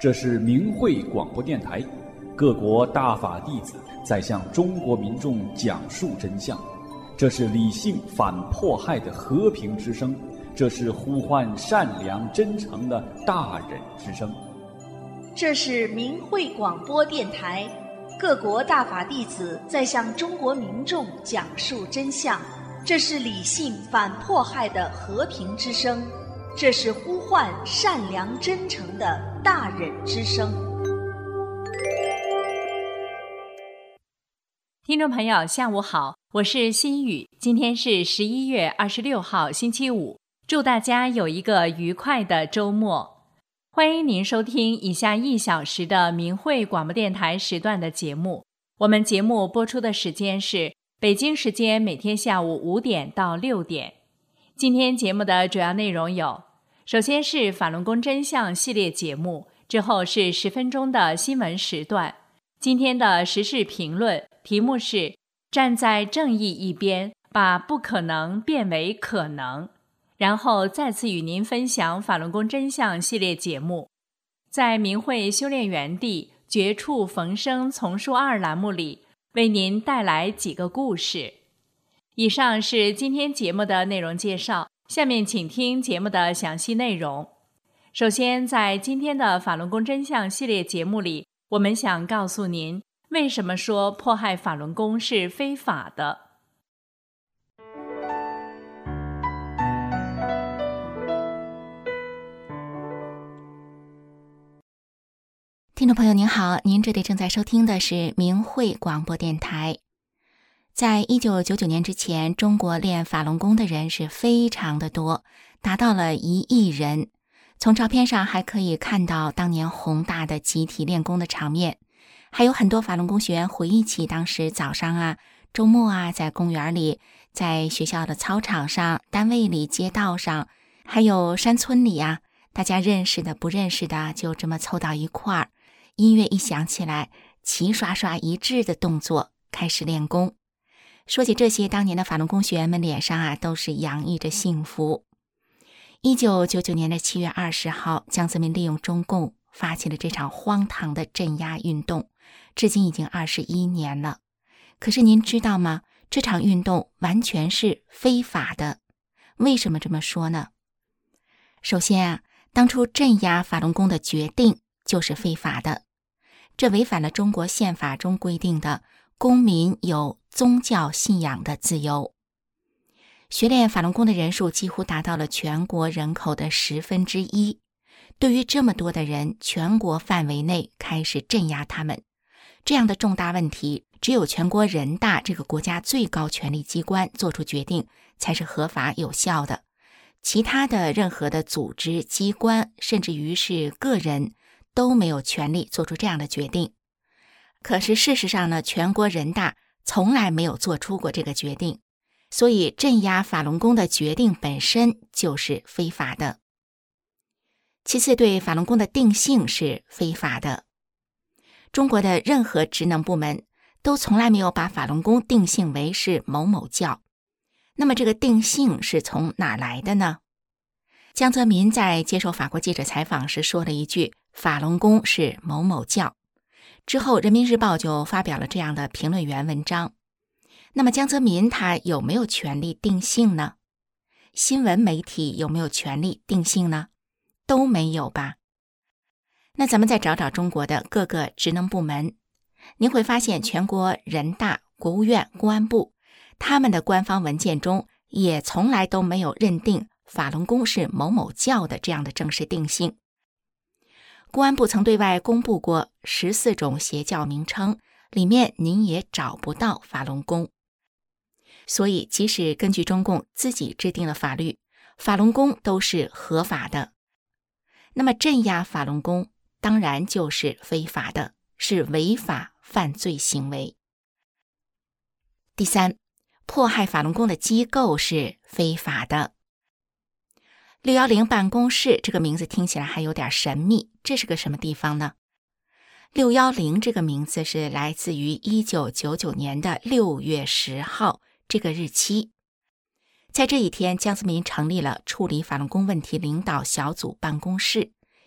这是明慧广播电台，各国大法弟子在向中国民众讲述真相。这是理性反迫害的和平之声，这是呼唤善良真诚的大忍之声。 这是明慧广播电台，各国大法弟子在向中国民众讲述真相。这是理性反迫害的和平之声，这是呼唤善良真诚的大忍之声。 听众朋友下午好，我是心雨，今天是11月26号星期五，祝大家有一个愉快的周末。欢迎您收听以下1小时的明慧广播电台时段的节目。我们节目播出的时间是北京时间每天下午5点到6点。今天节目的主要内容有：首先是法轮功真相系列节目，之后是10分钟的新闻时段。今天的时事评论题目是站在正义一边，把不可能变为可能。然后再次与您分享法轮功真相系列节目。在明慧修炼园地绝处逢生丛书2栏目里，为您带来几个故事。以上是今天节目的内容介绍，下面请听节目的详细内容。首先，在今天的法轮功真相系列节目里，我们想告诉您，为什么说迫害法轮功是非法的。 听众朋友您好，您这里正在收听的是明慧广播电台。在1999年之前，中国练法轮功的人是非常的多，达到了1亿人。从照片上还可以看到当年宏大的集体练功的场面，还有很多法轮功学员回忆起当时早上啊、周末啊，在公园里，在学校的操场上、单位里、街道上，还有山村里啊，大家认识的不认识的就这么凑到一块儿，音乐一响起来，齐刷刷一致的动作开始练功。说起这些，当年的法轮功学员们脸上啊都是洋溢着幸福。1999年的7月20号，江泽民利用中共发起了这场荒唐的镇压运动，至今已经21年了。可是您知道吗？这场运动完全是非法的。为什么这么说呢？首先啊，当初镇压法轮功的决定就是非法的，这违反了中国宪法中规定的公民有宗教信仰的自由。学练法轮功的人数几乎达到了全国人口的1/10。对于这么多的人，全国范围内开始镇压他们，这样的重大问题，只有全国人大这个国家最高权力机关做出决定才是合法有效的。其他的任何的组织、机关，甚至于是个人，都没有权利做出这样的决定。可是事实上呢，全国人大从来没有做出过这个决定，所以镇压法轮功的决定本身就是非法的。其次，对法轮功的定性是非法的。中国的任何职能部门都从来没有把法轮功定性为是某某教。那么这个定性是从哪来的呢？江泽民在接受法国记者采访时说了一句，法轮功是某某教。之后人民日报就发表了这样的评论员文章。那么江泽民他有没有权利定性呢？新闻媒体有没有权利定性呢？都没有吧。那咱们再找找中国的各个职能部门，您会发现全国人大、国务院、公安部他们的官方文件中也从来都没有认定法轮功是某某教的这样的正式定性。公安部曾对外公布过14种邪教名称，里面您也找不到法轮功。所以即使根据中共自己制定的法律，法轮功都是合法的。那么镇压法轮功当然就是非法的，是违法犯罪行为。第三，迫害法轮功的机构是非法的。610办公室这个名字听起来还有点神秘，这是个什么地方呢？610这个名字是来自于1999年的6月10号这个日期。在这一天，江泽民成立了处理法轮功问题领导小组办公室，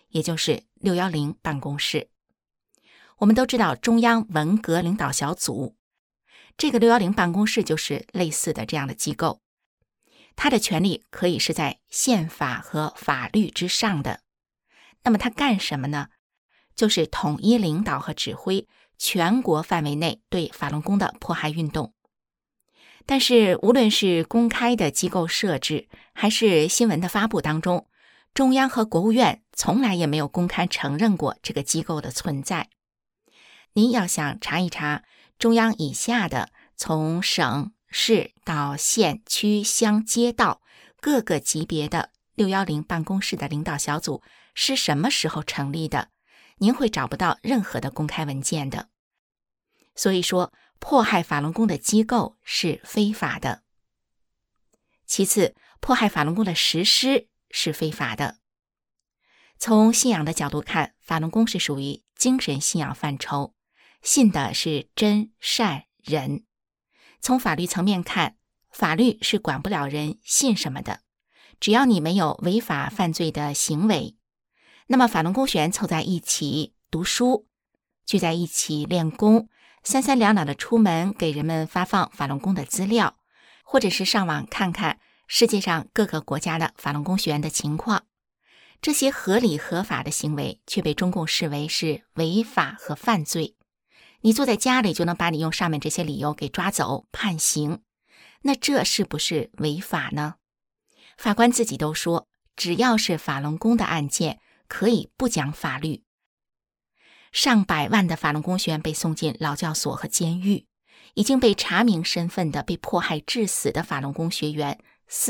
也就是610办公室。我们都知道中央文革领导小组，这个610办公室就是类似的这样的机构，它的权力可以是在宪法和法律之上的。那么它干什么呢？就是统一领导和指挥全国范围内对法轮功的迫害运动。但是无论是公开的机构设置，还是新闻的发布当中，中央和国务院从来也没有公开承认过这个机构的存在。您要想查一查中央以下的从省、市到县、区、乡、街道各个级别的610办公室的领导小组是什么时候成立的，您会找不到任何的公开文件的。所以说，迫害法轮功的机构是非法的。其次，迫害法轮功的实施是非法的。从信仰的角度看，法轮功是属于精神信仰范畴，信的是真善忍。从法律层面看，法律是管不了人信什么的，只要你没有违法犯罪的行为。那么法轮功学员凑在一起读书，聚在一起练功，三三两两的出门给人们发放法轮功的资料，或者是上网看看世界上各个国家的法轮功学员的情况。这些合理合法的行为却被中共视为是违法和犯罪。你坐在家里就能把你用上面这些理由给抓走判刑，那这是不是违法呢？法官自己都说，只要是法轮功的案件可以不讲法律。上百万的法轮功学员被送进劳教所和监狱，已经被查明身份的被迫害致死的法轮功学员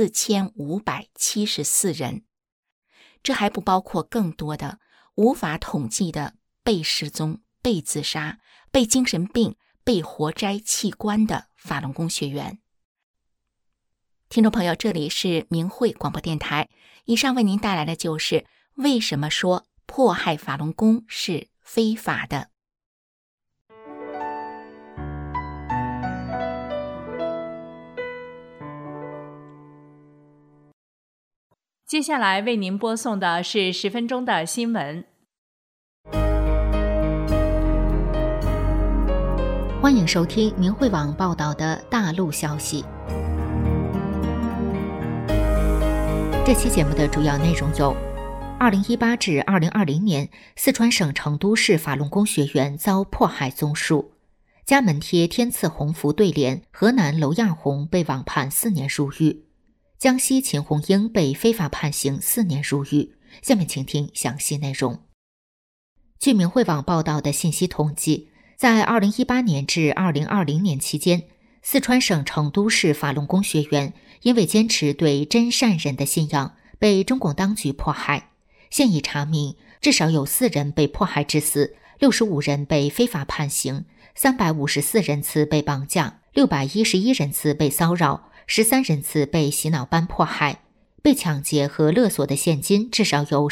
4574人，这还不包括更多的无法统计的被失踪、被自杀、被精神病、被活摘器官的法轮功学员。听众朋友，这里是明慧广播电台，以上为您带来的就是为什么说迫害法轮功是非法的。 接下来为您播送的是10分钟的新闻。 欢迎收听明慧网报道的大陆消息。这期节目的主要内容有：2018至2020年，四川省成都市法轮功学员遭迫害综述；家门贴天赐鸿福对联，河南娄亚红被网判4年入狱；江西秦红英被非法判刑4年入狱。下面请听详细内容。据明慧网报道的信息统计，在2018年至2020年期间，四川省成都市法轮功学员因为坚持对真善忍的信仰，被中共当局迫害。现已查明，至少有4人被迫害致死，65人被非法判刑，354人次被绑架，611人次被骚扰，13人次被洗脑班迫害，被抢劫和勒索的现金至少有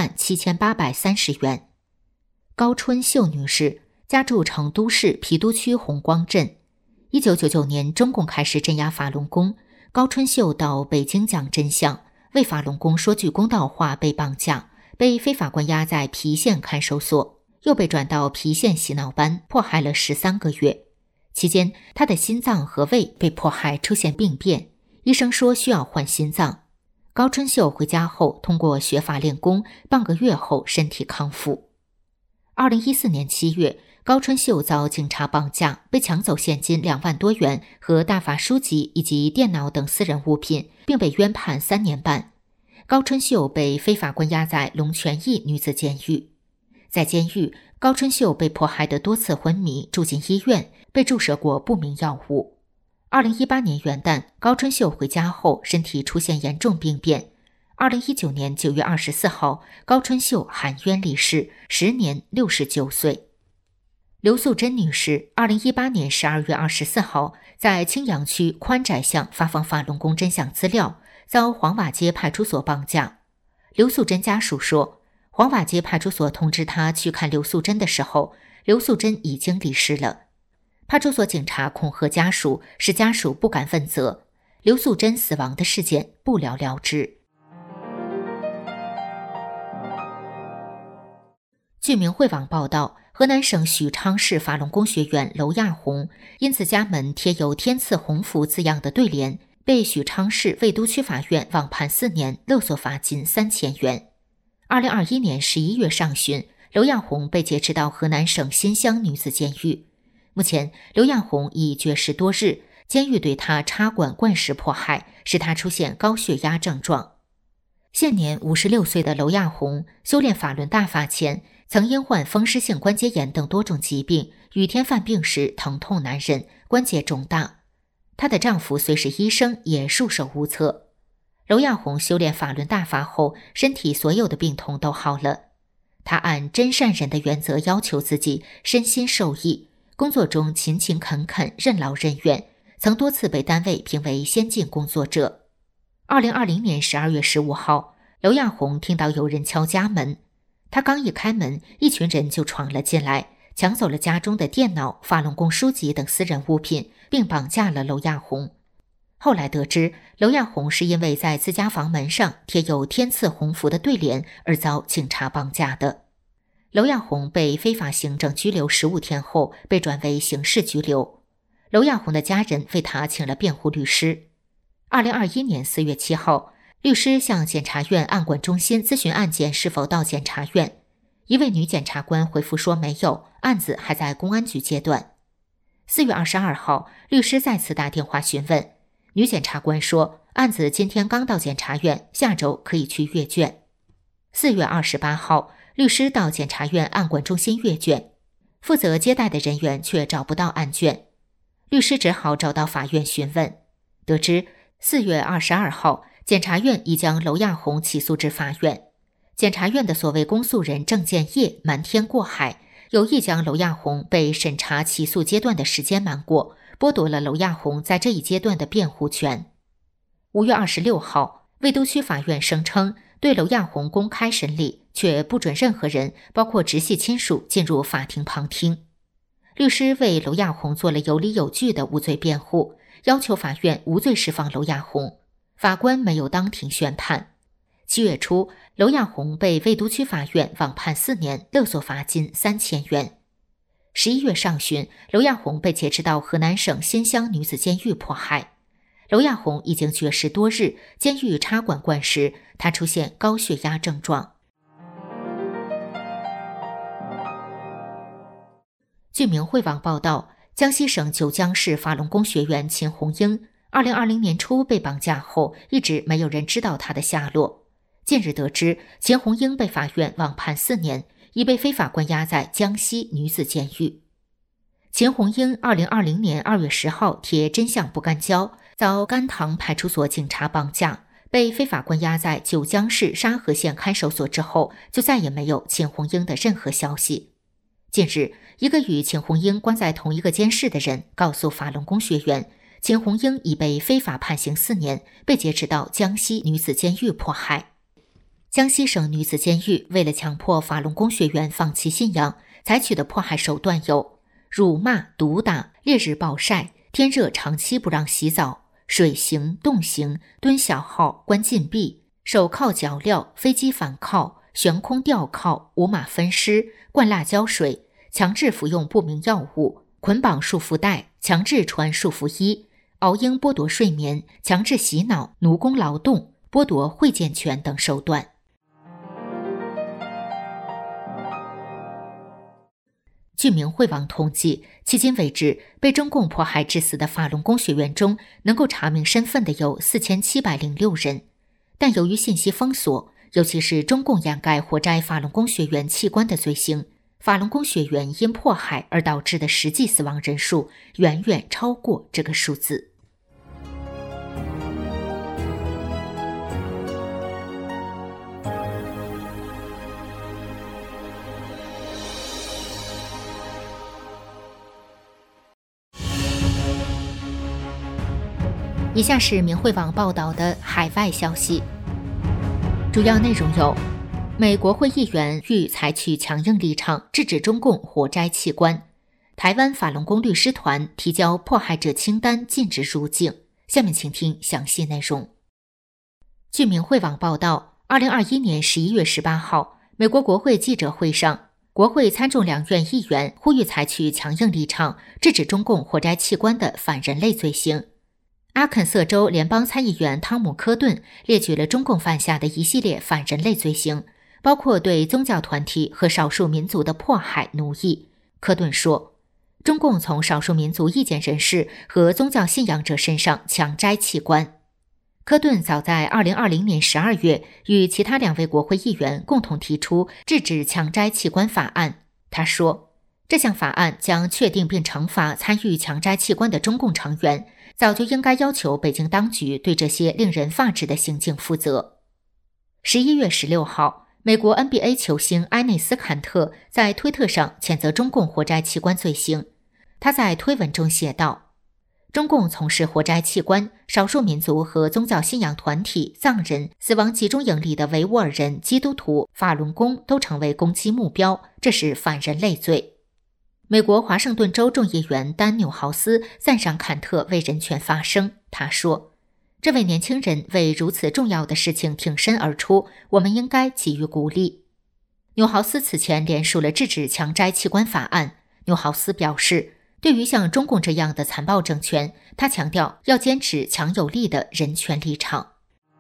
117830元。高春秀女士家住成都市郫都区红光镇。1999年，中共开始镇压法轮功，高春秀到北京讲真相，为法轮功说句公道话被绑架，被非法关押在郫县看守所，又被转到郫县洗脑班，迫害了13个月。期间，他的心脏和胃被迫害出现病变，医生说需要换心脏。高春秀回家后，通过学法练功，半个月后身体康复。2014年7月，高春秀遭警察绑架，被抢走现金2万多元和大法书籍以及电脑等私人物品，并被冤判3年半。高春秀被非法关押在龙泉驿女子监狱。在监狱，高春秀被迫害得多次昏迷，住进医院，被注射过不明药物。2018年元旦，高春秀回家后，身体出现严重病变。2019年9月24号，高春秀含冤离世，时年69岁。刘素珍女士2018年12月24号在青阳区宽窄巷发放法轮功真相资料，遭黄瓦街派出所绑架。刘素珍家属说，黄瓦街派出所通知他去看刘素珍的时候，刘素珍已经离世了。派出所警察恐吓家属，使家属不敢问责，刘素珍死亡的事件不了了之。 据明慧网报道，河南省许昌市法轮功学员娄亚红因自家门贴有天赐鸿福字样的对联，被许昌市魏都区法院网判4年，勒索罚金3000元。2021年11月上旬，娄亚红被劫持到河南省新乡女子监狱。目前，娄亚红已绝食多日，监狱对她插管灌食迫害，使她出现高血压症状。现年56岁的娄亚红修炼法轮大法前，曾因患风湿性关节炎等多种疾病，雨天犯病时疼痛难忍，关节肿大。她的丈夫虽是医生，也束手无策。娄亚红修炼法轮大法后，身体所有的病痛都好了。她按真善忍的原则要求自己，身心受益，工作中勤勤恳恳，任劳任怨，曾多次被单位评为先进工作者。2020年12月15号，娄亚红听到有人敲家门，她刚一开门，一群人就闯了进来，抢走了家中的电脑、法轮功书籍等私人物品，并绑架了娄亚红。后来得知，娄亚红是因为在自家房门上贴有天赐鸿福的对联而遭警察绑架的。娄亚红被非法行政拘留15天后，被转为刑事拘留。娄亚红的家人为她请了辩护律师。2021年4月7号，律师向检察院案管中心咨询案件是否到检察院，一位女检察官回复说没有，案子还在公安局阶段。4月22号，律师再次打电话询问，女检察官说案子今天刚到检察院，下周可以去阅卷。4月28号，律师到检察院案管中心阅卷，负责接待的人员却找不到案卷，律师只好找到法院询问，得知4月22号，检察院已将娄亚红起诉至法院。检察院的所谓公诉人郑建业瞒天过海，有意将娄亚红被审查起诉阶段的时间瞒过，剥夺了娄亚红在这一阶段的辩护权。5月26号，魏都区法院声称对娄亚红公开审理，却不准任何人，包括直系亲属进入法庭旁听。律师为娄亚红做了有理有据的无罪辩护，要求法院无罪释放娄亚红。法官没有当庭宣判。7月初，娄亚红被魏都区法院网判4年，勒索罚金3000元。11月上旬，娄亚红被劫持到河南省新乡女子监狱迫害。娄亚红已经绝食多日，监狱插管灌食，她出现高血压症状。据明慧网报道，江西省九江市法轮功学员秦红英2020年初被绑架后，一直没有人知道她的下落。近日得知，秦红英被法院网判4年，已被非法关押在江西女子监狱。秦红英2020年2月10号贴真相不干交，遭甘棠派出所警察绑架，被非法关押在九江市沙河县看守所之后，就再也没有秦红英的任何消息。近日，一个与秦红英关在同一个监室的人告诉法轮功学员，秦红英已被非法判刑4年，被劫持到江西女子监狱迫害。江西省女子监狱为了强迫法轮功学员放弃信仰，采取的迫害手段有辱骂、毒打、烈日暴晒、天热长期不让洗澡、水刑、冻刑、蹲小号、关禁闭、手铐脚镣、飞机反铐、悬空吊铐、五马分尸、灌辣椒水、强制服用不明药物、捆绑束缚带、强制穿束缚衣、熬鹰剥夺睡眠、强制洗脑、奴工劳动、剥夺会见权等手段。据明慧网统计，迄今为止，被中共迫害致死的法轮功学员中，能够查明身份的有4706人。但由于信息封锁，尤其是中共掩盖活摘法轮功学员器官的罪行，法轮功学员因迫害而导致的实际死亡人数远远超过这个数字。以下是明慧网报道的海外消息，主要内容有：美国会议员欲采取强硬立场制止中共活摘器官；台湾法轮功律师团提交迫害者清单禁止入境。下面请听详细内容。据明慧网报道，2021年11月18号，美国国会记者会上， 国会参众两院议员呼吁采取强硬立场，制止中共活摘器官的反人类罪行。阿肯色州联邦参议员汤姆·科顿列举了中共犯下的一系列反人类罪行，包括对宗教团体和少数民族的迫害、奴役。科顿说，中共从少数民族意见人士和宗教信仰者身上强摘器官。科顿早在2020年12月与其他2位国会议员共同提出制止强摘器官法案。他说，这项法案将确定并惩罚参与强摘器官的中共成员，早就应该要求北京当局对这些令人发指的行径负责。11月16号，美国 NBA 球星埃内斯·坎特在推特上谴责中共活摘器官罪行。他在推文中写道，中共从事活摘器官、少数民族和宗教信仰团体、藏人、死亡集中营里的维吾尔人、基督徒、法轮功都成为攻击目标，这是反人类罪。美国华盛顿州众议员丹·纽豪斯赞赏坎特为人权发声。他说，这位年轻人为如此重要的事情挺身而出，我们应该给予鼓励。纽豪斯此前联署了制止强摘器官法案。纽豪斯表示，对于像中共这样的残暴政权，他强调要坚持强有力的人权立场。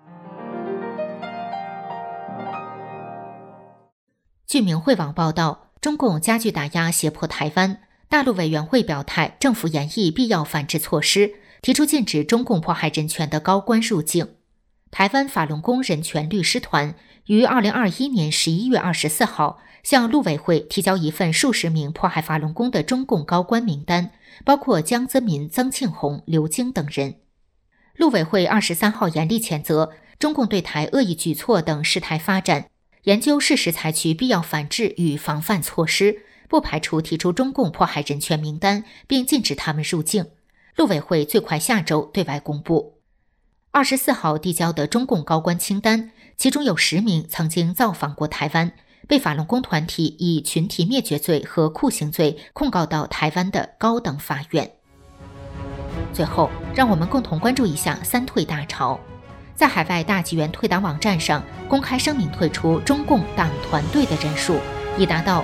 据明慧网报道，中共加剧打压胁迫台湾，大陆委员会表态，政府研议必要反制措施，提出禁止中共迫害人权的高官入境。台湾法轮功人权律师团于2021年11月24号向陆委会提交一份数十名迫害法轮功的中共高官名单，包括江泽民、曾庆红、刘晶等人。陆委会23号严厉谴责中共对台恶意举措等事态发展，研究适时采取必要反制与防范措施，不排除提出中共迫害人权名单，并禁止他们入境。陆委会最快下周对外公布。24号递交的中共高官清单，其中有10名曾经造访过台湾，被法轮功团体以群体灭绝罪和酷刑罪控告到台湾的高等法院。最后，让我们共同关注一下三退大潮。在海外大纪元退党网站上公开声明退出中共党团队的人数已达到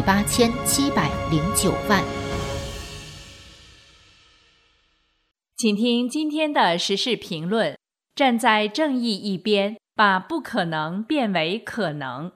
38709万。 请听今天的时事评论：站在正义一边，把不可能变为可能。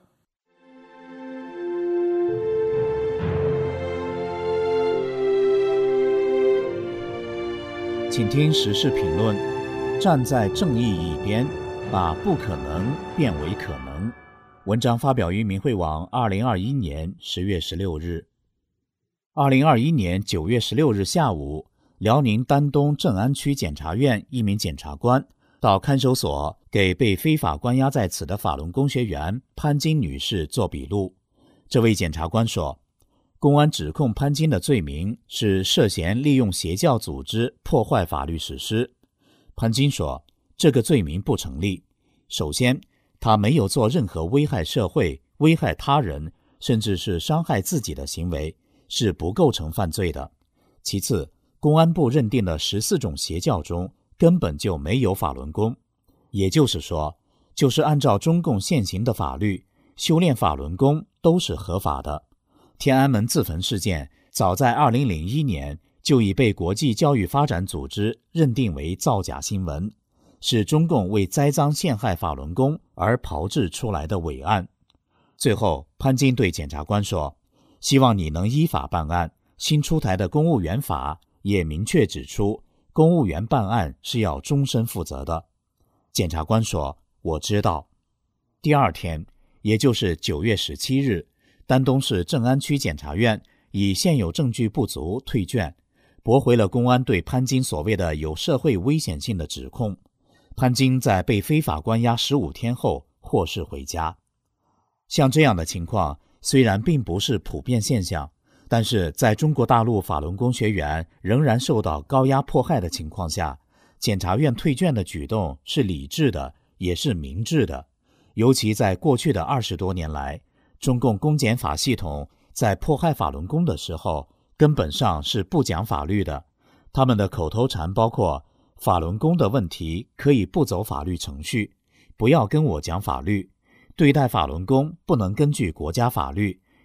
请听时事评论：站在正义一边，把不可能变为可能。文章发表于明慧网2021年10月16日。2021年9月16日下午，辽宁丹东正安区检察院一名检察官到看守所给被非法关押在此的法轮功学员潘金女士做笔录。这位检察官说，公安指控潘金的罪名是涉嫌利用邪教组织破坏法律实施。潘金说，这个罪名不成立。首先，他没有做任何危害社会、危害他人，甚至是伤害自己的行为，是不构成犯罪的。其次，公安部认定的14种邪教中根本就没有法轮功，也就是说，就是按照中共现行的法律，修炼法轮功都是合法的。天安门自焚事件早在2001年就已被国际教育发展组织认定为造假新闻，是中共为栽赃陷害法轮功而炮制出来的伪案。最后，潘金对检察官说，希望你能依法办案。新出台的公务员法也明确指出，公务员办案是要终身负责的。检察官说，我知道。第二天，也就是9月17日，丹东市正安区检察院以现有证据不足退卷，驳回了公安对潘金所谓的有社会危险性的指控。潘金在被非法关押15天后获释回家。像这样的情况虽然并不是普遍现象，但是在中国大陆法轮功学员仍然受到高压迫害的情况下，检察院退卷的举动是理智的，也是明智的。尤其在过去的20多年来，中共公检法系统在迫害法轮功的时候根本上是不讲法律的。他们的口头禅包括，法轮功的问题可以不走法律程序，不要跟我讲法律，对待法轮功不能根据国家法律，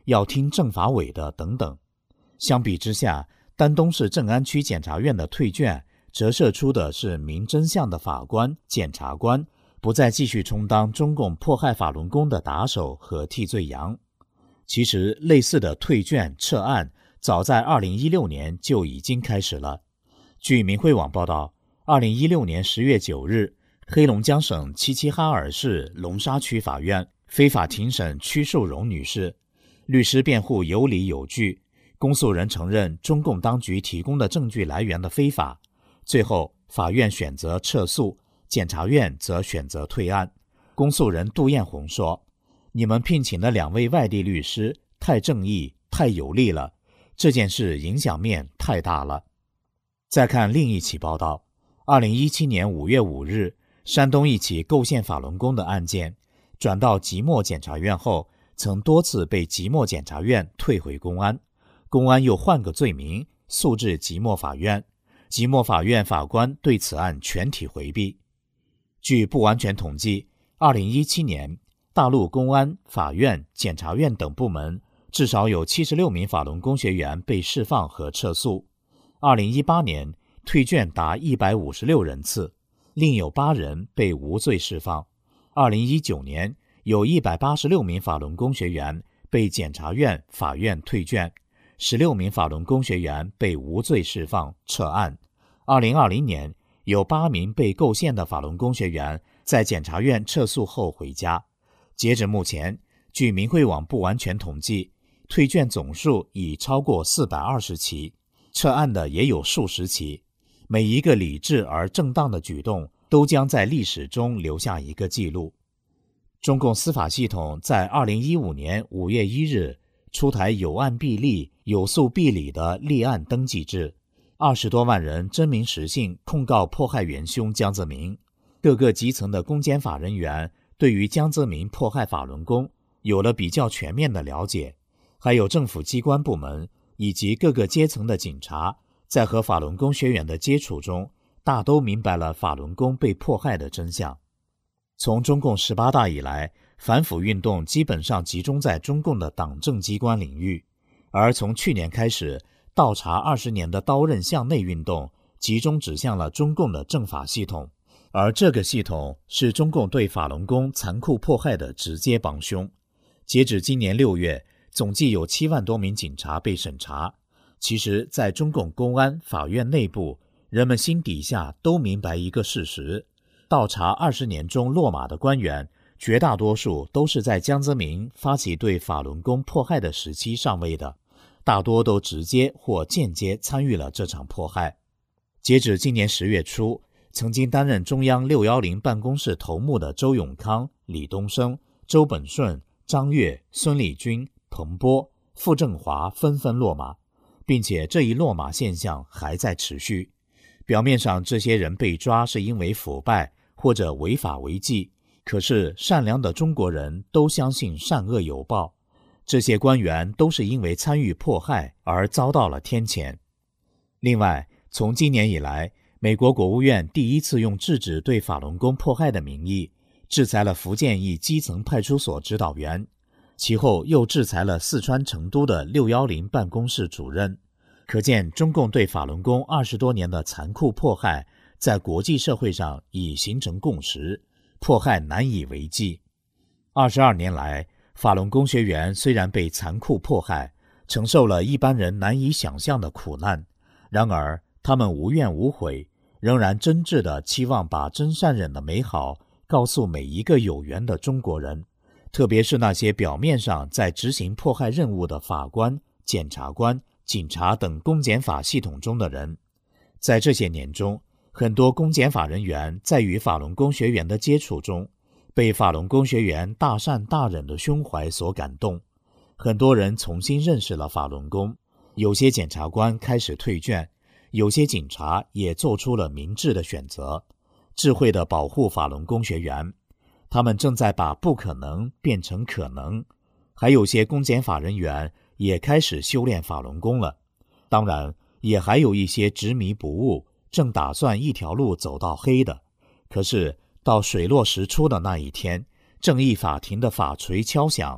要听政法委的等等。相比之下，丹东市正安区检察院的退卷折射出的是明真相的法官、检察官不再继续充当中共迫害法轮功的打手和替罪羊。其实类似的退卷撤案早在2016年就已经开始了。据明慧网报道，2016年10月9日，黑龙江省齐齐哈尔市龙沙区法院非法庭审屈淑荣女士，律师辩护有理有据，公诉人承认中共当局提供的证据来源的非法，最后法院选择撤诉，检察院则选择退案。公诉人杜艳红说，你们聘请的2位外地律师太正义太有力了，这件事影响面太大了。再看另一起报道，2017年5月5日，山东一起构陷法轮功的案件转到即墨检察院后，曾多次被即墨检察院退回公安，公安又换个罪名诉至即墨法院，即墨法院法官对此案全体回避。据不完全统计，2017年大陆公安、法院、检察院等部门至少有76名法轮功学员被释放和撤诉。2018年退卷达156人次，另有8人被无罪释放。2019年有186名法轮功学员被检察院、法院退卷，16名法轮功学员被无罪释放撤案。2020年有8名被构陷的法轮功学员在检察院撤诉后回家。截止目前，据明慧网不完全统计，退卷总数已超过420起，撤案的也有数十起。每一个理智而正当的举动都将在历史中留下一个记录。中共司法系统在2015年5月1日出台有案必立、有诉必理的立案登记制，20多万人真名实姓控告迫害元凶江泽民。各个基层的公检法人员对于江泽民迫害法轮功有了比较全面的了解，还有政府机关部门以及各个阶层的警察，在和法轮功学员的接触中，大都明白了法轮功被迫害的真相。从中共18大以来，反腐运动基本上集中在中共的党政机关领域，而从去年开始，倒查20年的刀刃向内运动集中指向了中共的政法系统，而这个系统是中共对法轮功残酷迫害的直接帮凶。截止今年6月，总计有7万多名警察被审查。其实在中共公安、法院内部，人们心底下都明白一个事实，倒查20年中落马的官员，绝大多数都是在江泽民发起对法轮功迫害的时期上位的，大多都直接或间接参与了这场迫害。截止今年10月初，曾经担任中央610办公室头目的周永康、李东生、周本顺、张越、孙立军、彭波、傅政华纷纷落马，并且这一落马现象还在持续。表面上这些人被抓是因为腐败或者违法违纪，可是善良的中国人都相信善恶有报，这些官员都是因为参与迫害而遭到了天谴。另外，从今年以来，美国国务院第一次用制止对法轮功迫害的名义制裁了福建一基层派出所指导员，其后又制裁了四川成都的610办公室主任。可见中共对法轮功20多年的残酷迫害在国际社会上已形成共识，迫害难以为继。22年来，法轮功学员虽然被残酷迫害，承受了一般人难以想象的苦难，然而他们无怨无悔，仍然真挚地期望把真善忍的美好告诉每一个有缘的中国人，特别是那些表面上在执行迫害任务的法官、检察官、警察等公检法系统中的人。在这些年中，很多公检法人员在与法轮功学员的接触中，被法轮功学员大善大忍的胸怀所感动，很多人重新认识了法轮功，有些检察官开始退卷，有些警察也做出了明智的选择，智慧地保护法轮功学员。他们正在把不可能变成可能，还有些公检法人员也开始修炼法轮功了。当然，也还有一些执迷不悟，正打算一条路走到黑的。可是到水落石出的那一天，正义法庭的法锤敲响，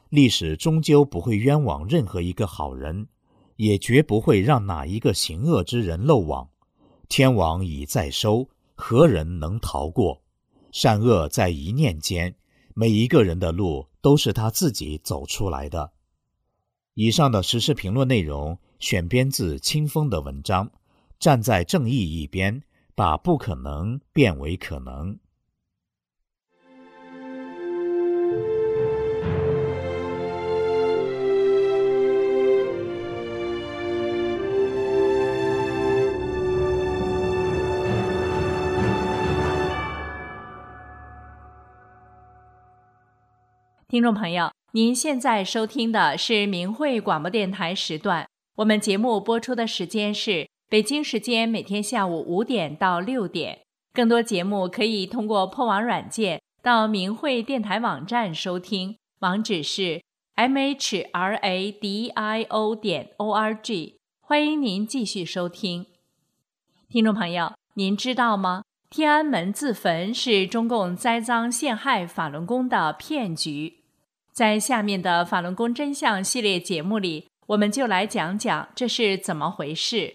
历史终究不会冤枉任何一个好人，也绝不会让哪一个行恶之人漏网。天网已在收，何人能逃过？善恶在一念间，每一个人的路都是他自己走出来的。以上的时事评论内容选编自清风的文章，站在正义一边，把不可能变为可能。 听众朋友，您现在收听的是明慧广播电台时段，我们节目播出的时间是北京时间每天下午5点到6点。更多节目可以通过破网软件到明慧电台网站收听，网址是 mhradio.org。 欢迎您继续收听。听众朋友，您知道吗？天安门自焚是中共栽赃陷害法轮功的骗局。在下面的法轮功真相系列节目里，我们就来讲讲这是怎么回事。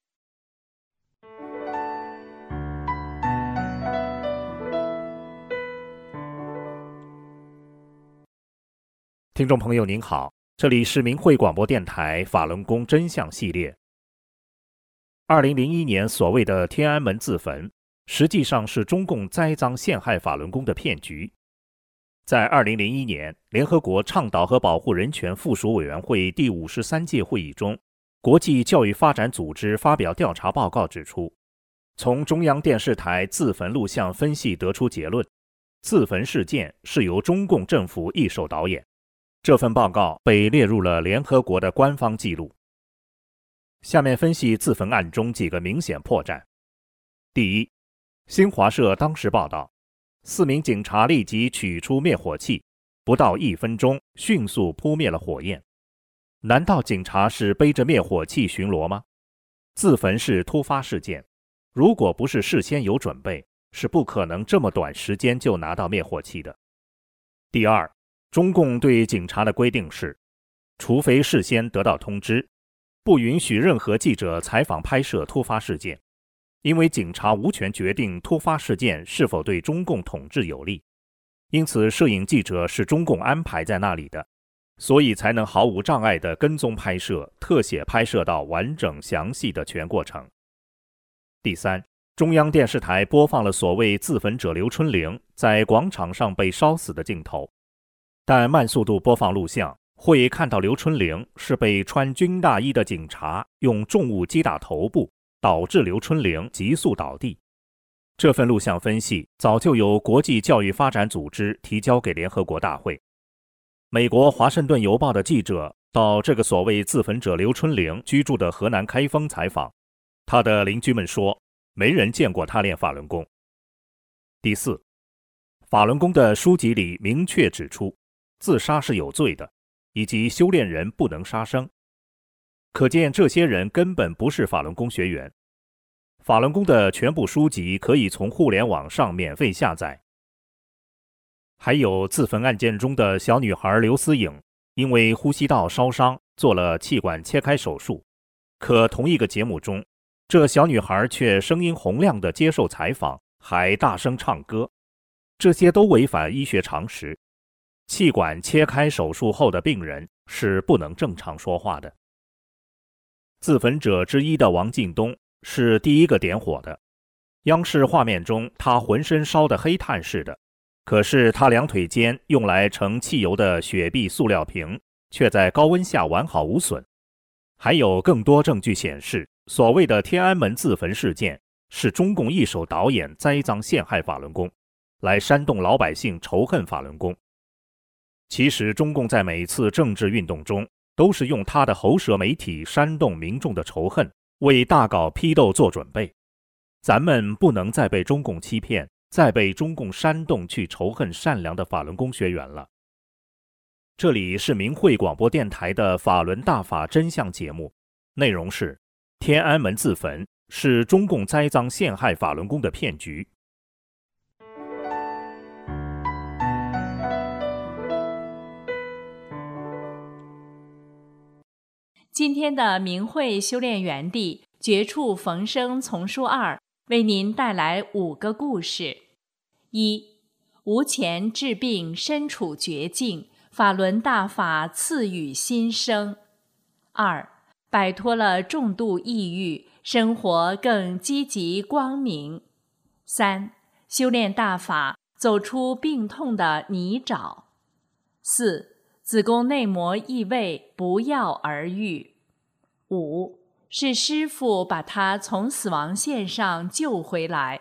听众朋友您好，这里是明慧广播电台法轮功真相系列。2001年所谓的天安门自焚，实际上是中共栽赃陷害法轮功的骗局。在2001年，联合国倡导和保护人权附属委员会第53届会议中，国际教育发展组织发表调查报告指出，从中央电视台自焚录像分析得出结论，自焚事件是由中共政府一手导演。这份报告被列入了联合国的官方记录。下面分析自焚案中几个明显破绽。第一，新华社当时报道，4名警察立即取出灭火器，不到1分钟迅速扑灭了火焰。难道警察是背着灭火器巡逻吗？自焚是突发事件，如果不是事先有准备，是不可能这么短时间就拿到灭火器的。第二，中共对警察的规定是，除非事先得到通知，不允许任何记者采访拍摄突发事件。因为警察无权决定突发事件是否对中共统治有利，因此摄影记者是中共安排在那里的，所以才能毫无障碍地跟踪拍摄、特写拍摄到完整详细的全过程。第三，中央电视台播放了所谓自焚者刘春玲在广场上被烧死的镜头，但慢速度播放录像会看到刘春玲是被穿军大衣的警察用重物击打头部，导致刘春玲急速倒地。这份录像分析早就由国际教育发展组织提交给联合国大会。美国华盛顿邮报的记者到这个所谓自焚者刘春玲居住的河南开封采访，他的邻居们说，没人见过他练法轮功。第四，法轮功的书籍里明确指出，自杀是有罪的，以及修炼人不能杀生。可见这些人根本不是法轮功学员。法轮功的全部书籍可以从互联网上免费下载。还有自焚案件中的小女孩刘思颖，因为呼吸道烧伤做了气管切开手术，可同一个节目中，这小女孩却声音洪亮地接受采访，还大声唱歌，这些都违反医学常识。气管切开手术后的病人是不能正常说话的。自焚者之一的王进东是第一个点火的，央视画面中他浑身烧得黑炭似的，可是他两腿间用来盛汽油的雪碧塑料瓶却在高温下完好无损。还有更多证据显示，所谓的天安门自焚事件是中共一手导演栽赃陷害法轮功，来煽动老百姓仇恨法轮功。其实中共在每次政治运动中都是用他的喉舌媒体煽动民众的仇恨，为大搞批斗做准备。咱们不能再被中共欺骗，再被中共煽动去仇恨善良的法轮功学员了。这里是明慧广播电台的法轮大法真相节目，内容是天安门自焚是中共栽赃陷害法轮功的骗局。 今天的明慧修炼园地绝处逢生丛书2为您带来5个故事。1. 无钱治病身处绝境，法轮大法赐予新生。2. 摆脱了重度抑郁，生活更积极光明。3. 修炼大法，走出病痛的泥沼。4. 子宫内膜异位，不药而愈。5. 是师父把他从死亡线上救回来。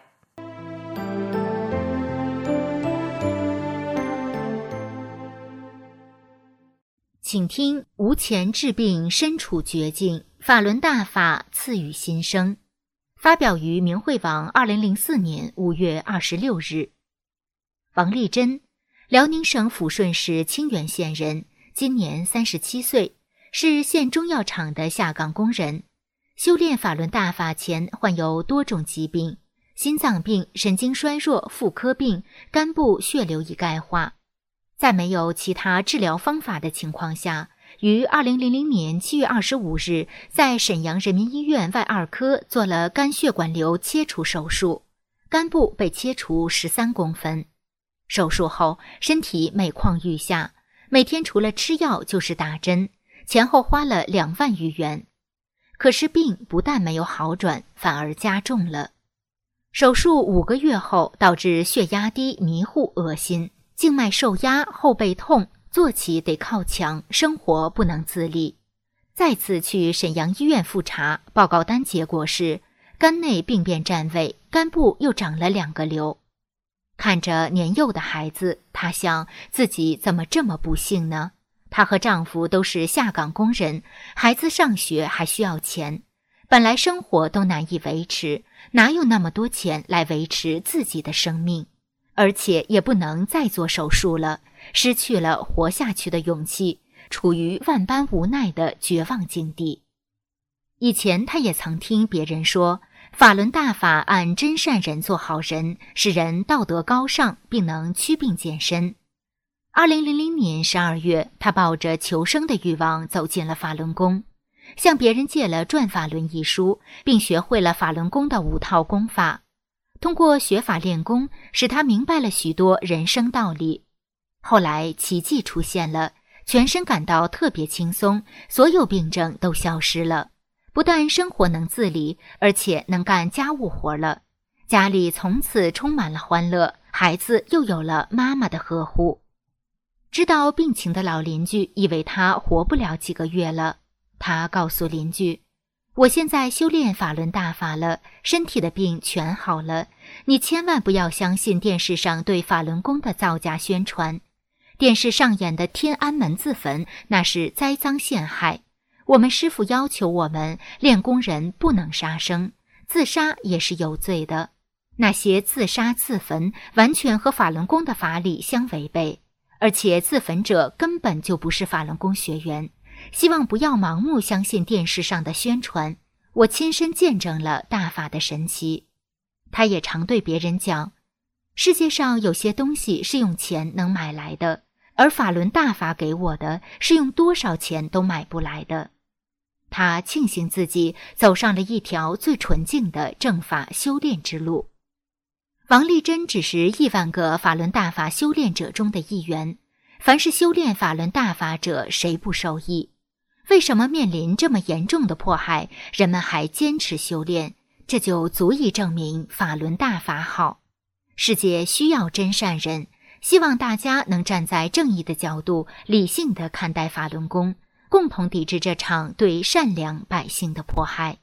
请听无钱治病身处绝境，法轮大法赐予新生。发表于明慧网2004年5月26日。王丽珍，辽宁省抚顺市清源县人，今年37岁，是县中药厂的下岗工人。修炼法轮大法前患有多种疾病，心脏病、神经衰弱、妇科病、肝部血流已钙化。在没有其他治疗方法的情况下，于2000年7月25日在沈阳人民医院外2科做了肝血管瘤切除手术，肝部被切除13公分。手术后身体每况愈下，每天除了吃药就是打针，前后花了2万余元。可是病不但没有好转，反而加重了。手术5个月后，导致血压低、迷糊、恶心，静脉受压，后背痛，坐起得靠墙，生活不能自理。再次去沈阳医院复查，报告单结果是肝内病变占位，肝部又长了2个瘤。看着年幼的孩子，她想自己怎么这么不幸呢？她和丈夫都是下岗工人，孩子上学还需要钱，本来生活都难以维持，哪有那么多钱来维持自己的生命？而且也不能再做手术了，失去了活下去的勇气，处于万般无奈的绝望境地。以前他也曾听别人说，法轮大法按真善人做好人，使人道德高尚，并能祛病健身。2000年12月，他抱着求生的欲望走进了法轮功，向别人借了《转法轮》一书，并学会了法轮功的5套功法。通过学法练功，使他明白了许多人生道理。后来奇迹出现了，全身感到特别轻松，所有病症都消失了。不但生活能自理，而且能干家务活了。家里从此充满了欢乐，孩子又有了妈妈的呵护。知道病情的老邻居以为他活不了几个月了，他告诉邻居，我现在修炼法轮大法了，身体的病全好了，你千万不要相信电视上对法轮功的造假宣传。电视上演的天安门自焚，那是栽赃陷害。我们师父要求我们练功人不能杀生，自杀也是有罪的。那些自杀自焚完全和法轮功的法理相违背，而且自焚者根本就不是法轮功学员。希望不要盲目相信电视上的宣传，我亲身见证了大法的神奇。他也常对别人讲，世界上有些东西是用钱能买来的，而法轮大法给我的是用多少钱都买不来的。他庆幸自己走上了一条最纯净的正法修炼之路。王丽珍只是亿万个法轮大法修炼者中的一员，凡是修炼法轮大法者，谁不受益？为什么面临这么严重的迫害，人们还坚持修炼？这就足以证明法轮大法好。世界需要真善人，希望大家能站在正义的角度，理性地看待法轮功，共同抵制这场对善良百姓的迫害。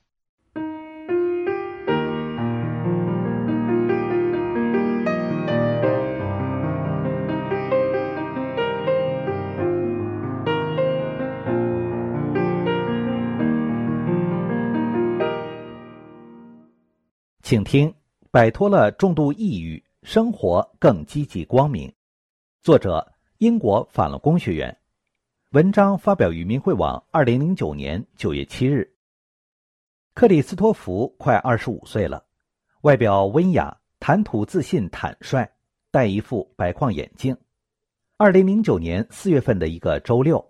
请听，摆脱了重度抑郁，生活更积极光明。作者：英国法轮功学员。文章发表于明慧网2009年9月7日。克里斯托弗快25岁了，外表温雅，谈吐自信坦率，戴一副白框眼镜。2009年4月份的一个周六，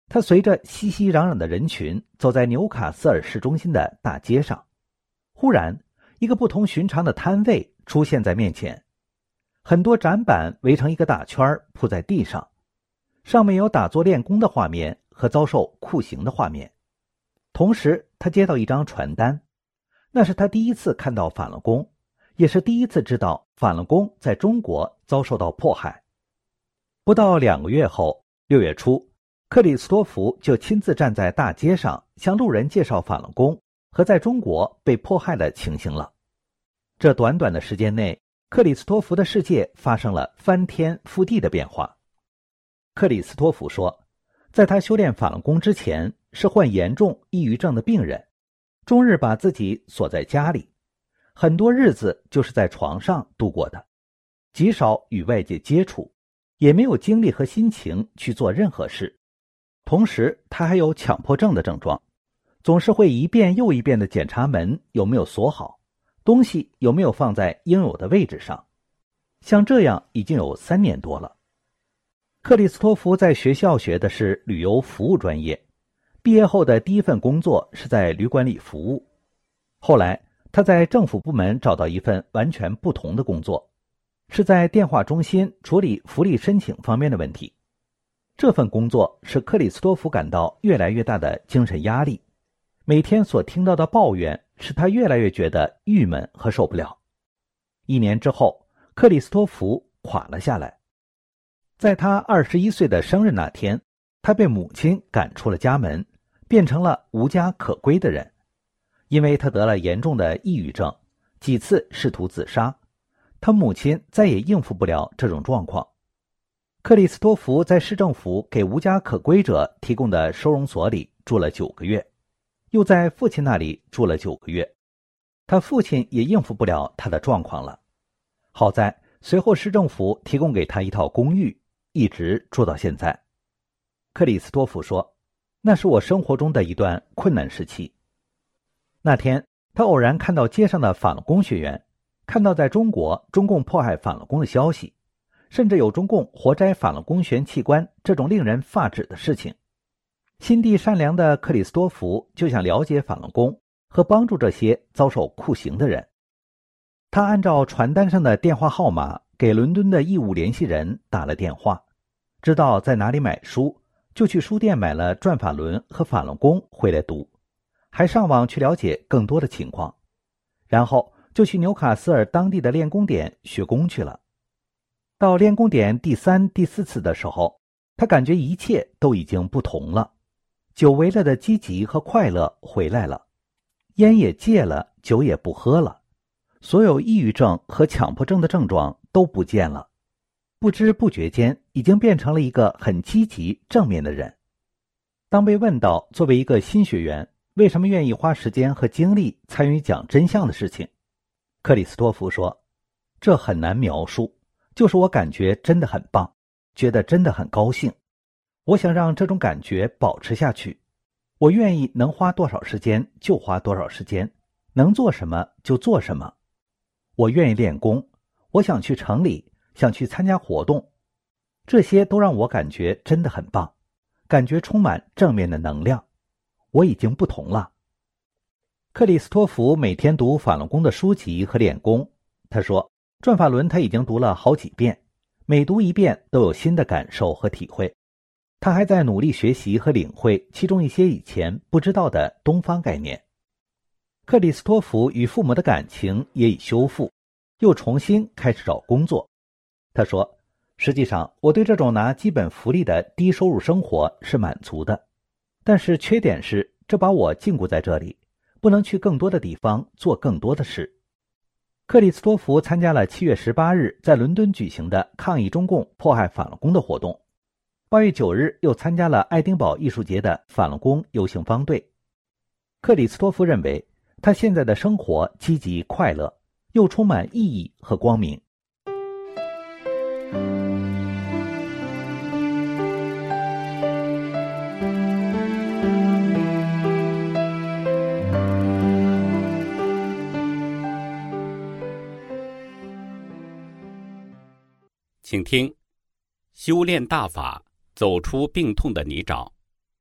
他随着熙熙攘攘的人群走在纽卡斯尔市中心的大街上，忽然一个不同寻常的摊位出现在面前，很多展板围成一个大圈铺在地上，上面有打坐练功的画面和遭受酷刑的画面。同时他接到一张传单，那是他第一次看到法轮功，也是第一次知道法轮功在中国遭受到迫害。不到2个月后，6月初，克里斯托弗就亲自站在大街上向路人介绍法轮功和在中国被迫害的情形了。这短短的时间内，克里斯托弗的世界发生了翻天覆地的变化。克里斯托弗说，在他修炼法轮功之前，是患严重抑郁症的病人，终日把自己锁在家里，很多日子就是在床上度过的，极少与外界接触，也没有精力和心情去做任何事。同时他还有强迫症的症状，总是会一遍又一遍地检查门有没有锁好，东西有没有放在应有的位置上。像这样已经有3年多了。克里斯托弗在学校学的是旅游服务专业，毕业后的第一份工作是在旅馆里服务。后来他在政府部门找到一份完全不同的工作，是在电话中心处理福利申请方面的问题。这份工作使克里斯托弗感到越来越大的精神压力，每天所听到的抱怨使他越来越觉得郁闷和受不了。1年之后，克里斯托弗垮了下来。在他21岁的生日那天，他被母亲赶出了家门，变成了无家可归的人。因为他得了严重的抑郁症，几次试图自杀，他母亲再也应付不了这种状况。克里斯托弗在市政府给无家可归者提供的收容所里住了9个月，又在父亲那里住了9个月。他父亲也应付不了他的状况了。好在随后市政府提供给他一套公寓，一直住到现在。克里斯托弗说，那是我生活中的一段困难时期。那天他偶然看到街上的法轮功学员，看到在中国中共迫害法轮功的消息，甚至有中共活摘法轮功学员器官这种令人发指的事情。心地善良的克里斯托弗就想了解法轮功和帮助这些遭受酷刑的人。他按照传单上的电话号码给伦敦的义务联系人打了电话，知道在哪里买书，就去书店买了《转法轮》和《法轮功》回来读，还上网去了解更多的情况，然后就去纽卡斯尔当地的练功点学功去了。到练功点第3、第4次的时候，他感觉一切都已经不同了，久违了的积极和快乐回来了，烟也戒了，酒也不喝了，所有抑郁症和强迫症的症状都不见了，不知不觉间已经变成了一个很积极正面的人。当被问到作为一个新学员为什么愿意花时间和精力参与讲真相的事情，克里斯托弗说，这很难描述，就是我感觉真的很棒，觉得真的很高兴。我想让这种感觉保持下去，我愿意能花多少时间就花多少时间，能做什么就做什么。我愿意练功，我想去城里，想去参加活动，这些都让我感觉真的很棒，感觉充满正面的能量。我已经不同了。克里斯托弗每天读法轮功的书籍和练功，他说转法轮他已经读了好几遍，每读一遍都有新的感受和体会。他还在努力学习和领会其中一些以前不知道的东方概念。克里斯托弗与父母的感情也已修复，又重新开始找工作。他说，实际上我对这种拿基本福利的低收入生活是满足的，但是缺点是这把我禁锢在这里，不能去更多的地方做更多的事。克里斯托弗参加了7月18日在伦敦举行的抗议中共迫害法轮功的活动，8月9日又参加了爱丁堡艺术节的法轮功游行方队。克里斯托弗认为他现在的生活积极快乐，又充满意义和光明。 请听修炼大法，走出病痛的泥沼。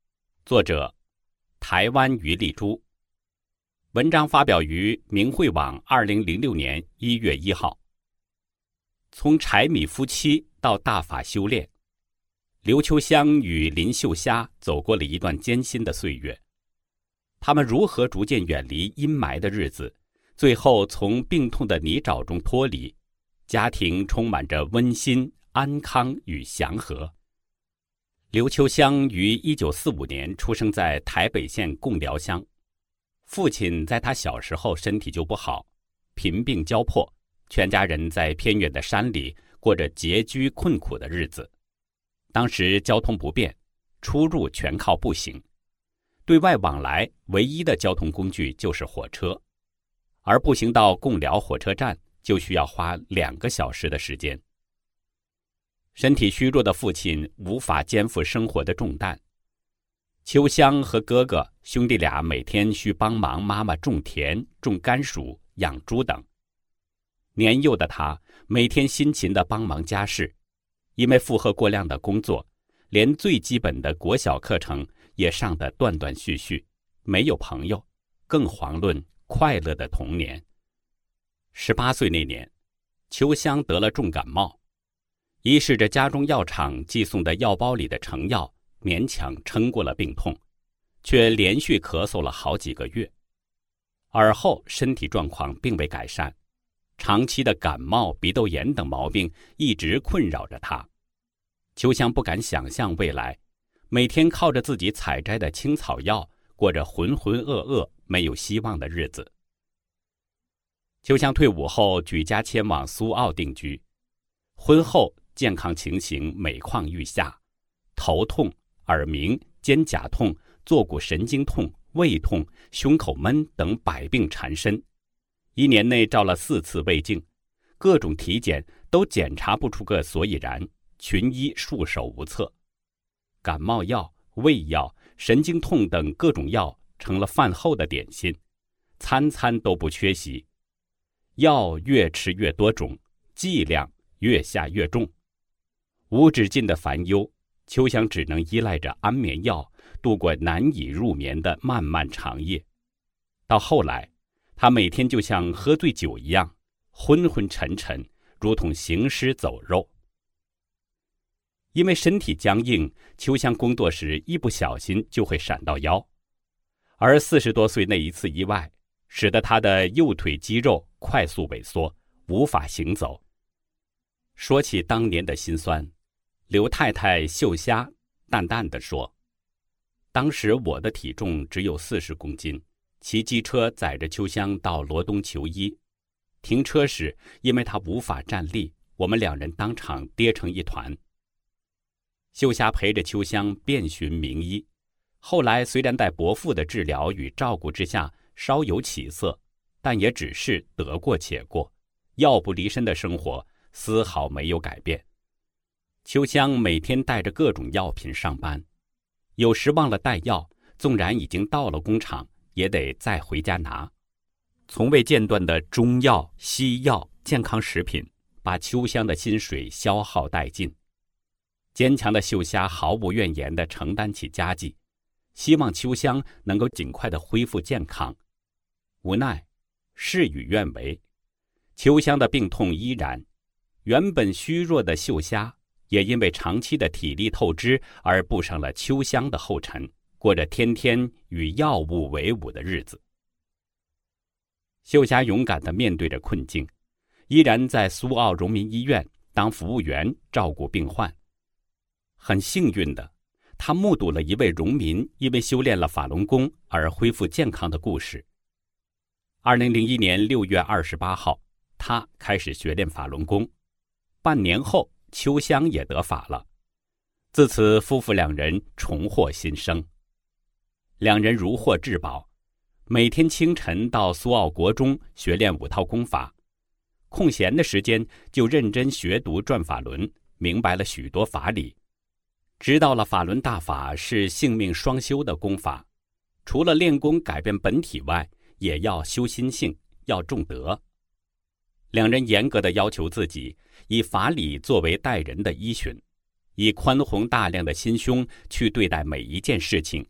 作者台湾于丽珠。文章发表于明慧网2006年1月1号。从柴米夫妻到大法修炼，刘秋香与林秀虾走过了一段艰辛的岁月。他们如何逐渐远离阴霾的日子，最后从病痛的泥沼中脱离，家庭充满着温馨、安康与祥和。刘秋香于1945年出生在台北县贡寮乡，父亲在他小时候身体就不好，贫病交迫，全家人在偏远的山里过着拮据困苦的日子。当时交通不便，出入全靠步行，对外往来唯一的交通工具就是火车，而步行到贡寮火车站就需要花2个小时的时间。身体虚弱的父亲无法肩负生活的重担，秋香和哥哥兄弟俩每天需帮忙妈妈种田、种甘薯、养猪等。年幼的他每天辛勤地帮忙家事，因为负荷过量的工作，连最基本的国小课程也上得断断续续，没有朋友，更遑论快乐的童年。18岁那年，秋香得了重感冒，依试着家中药厂寄送的药包里的成药，勉强撑过了病痛，却连续咳嗽了好几个月。而后身体状况并未改善，长期的感冒、鼻窦炎等毛病一直困扰着他。秋香不敢想象未来，每天靠着自己采摘的青草药，过着浑浑噩噩、没有希望的日子。秋香退伍后举家迁往苏澳定居，婚后健康情形每况愈下，头痛、耳鸣、肩胛痛、坐骨神经痛、胃痛、胸口闷等百病缠身。1年内照了4次胃镜，各种体检都检查不出个所以然，群医束手无策。感冒药、胃药、神经痛等各种药成了饭后的点心，餐餐都不缺席。药越吃越多种，剂量越下越重，无止境的烦忧，秋香只能依赖着安眠药度过难以入眠的漫漫长夜。到后来，他每天就像喝醉酒一样，昏昏沉沉，如同行尸走肉。因为身体僵硬，秋香工作时一不小心就会闪到腰，而40多岁那一次意外，使得他的右腿肌肉快速萎缩，无法行走。说起当年的辛酸，刘太太秀虾淡淡地说：“当时我的体重只有40公斤，骑机车载着秋香到罗东求医。停车时，因为她无法站立，我们2人当场跌成一团。”秀虾陪着秋香遍寻名医，后来虽然在伯父的治疗与照顾之下稍有起色，但也只是得过且过，药不离身的生活丝毫没有改变。秋香每天带着各种药品上班，有时忘了带药，纵然已经到了工厂，也得再回家拿。从未间断的中药、西药、健康食品，把秋香的薪水消耗殆尽。坚强的秀虾毫无怨言地承担起家计，希望秋香能够尽快地恢复健康。无奈，事与愿违，秋香的病痛依然，原本虚弱的秀虾也因为长期的体力透支而步上了秋香的后尘，过着天天与药物为伍的日子。秀虾勇敢地面对着困境，依然在苏澳荣民医院当服务员照顾病患。很幸运的，他目睹了一位荣民因为修炼了法轮功而恢复健康的故事。2001年6月28号，他开始学练法轮功。半年后，秋香也得法了。自此，夫妇2人重获新生。2人如获至宝，每天清晨到苏澳国中学练5套功法，空闲的时间就认真学读转法轮，明白了许多法理。知道了法轮大法是性命双修的功法，除了练功改变本体外，也要修心性，要重德。2人严格地要求自己，以法理作为待人的依循，以宽宏大量的心胸去对待每一件事情，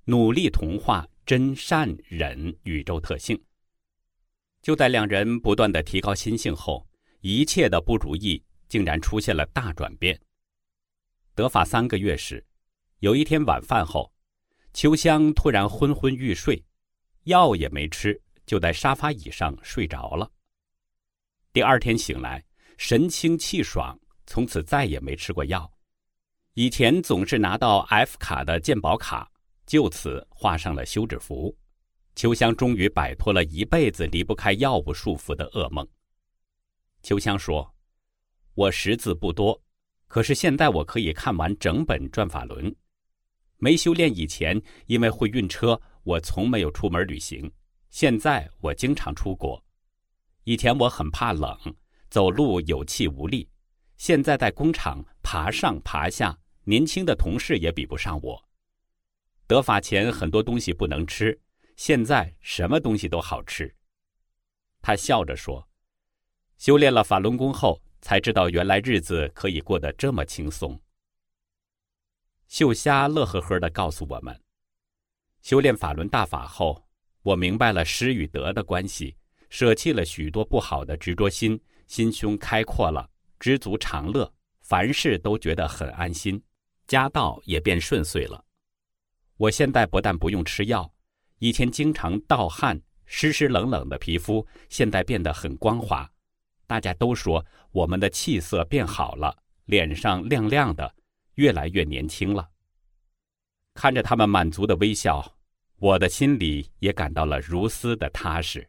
努力同化真善忍宇宙特性。就在两人不断地提高心性后，一切的不如意竟然出现了大转变。得法3个月时，有一天晚饭后，秋香突然昏昏欲睡，药也没吃，就在沙发椅上睡着了。第2天醒来，神清气爽，从此再也没吃过药。以前总是拿到 F 卡的健保卡，就此画上了休止符。秋香终于摆脱了一辈子离不开药物束缚的噩梦。秋香说，我识字不多，可是现在我可以看完整本转法轮。没修炼以前，因为会晕车，我从没有出门旅行，现在我经常出国。以前我很怕冷，走路有气无力，现在在工厂爬上爬下，年轻的同事也比不上我。得法前很多东西不能吃，现在什么东西都好吃。他笑着说，修炼了法轮功后，才知道原来日子可以过得这么轻松。秀虾乐呵呵地告诉我们，修炼法轮大法后，我明白了失与得的关系，舍弃了许多不好的执着心，心胸开阔了，知足常乐，凡事都觉得很安心，家道也变顺遂了。我现在不但不用吃药，以前经常盗汗，湿湿冷冷的皮肤现在变得很光滑。大家都说我们的气色变好了，脸上亮亮的，越来越年轻了。看着他们满足的微笑，我的心里也感到了如斯的踏实。